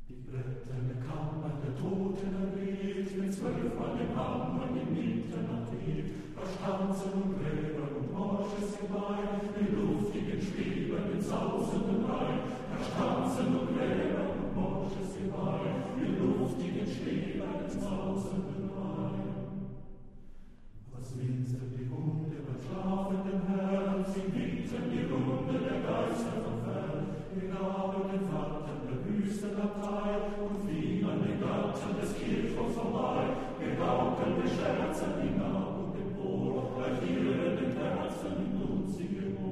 Die bretterne Kammer der Toten erweht, mit 12 Mann im Hammer in Mitternacht weht. Da stanzen und Gräber und morsches Gebein, in luftigen Schwebern, in sausenden Rhein. Da stanzen und Gräber und morsches Gebein, in luftigen Schwebern, in sausenden Rhein. Was winseln die Hunde beim schlafenden Herrn, sie bieten die Runde der Geister von fern. Wir gaben den Vater der Wüstenabtei und fliehen an den Gatten des Kirchhofs vorbei. Wir gaukeln, wir scherzen hinab und empor, bei vielen den Kerzen im blutzigen Moor.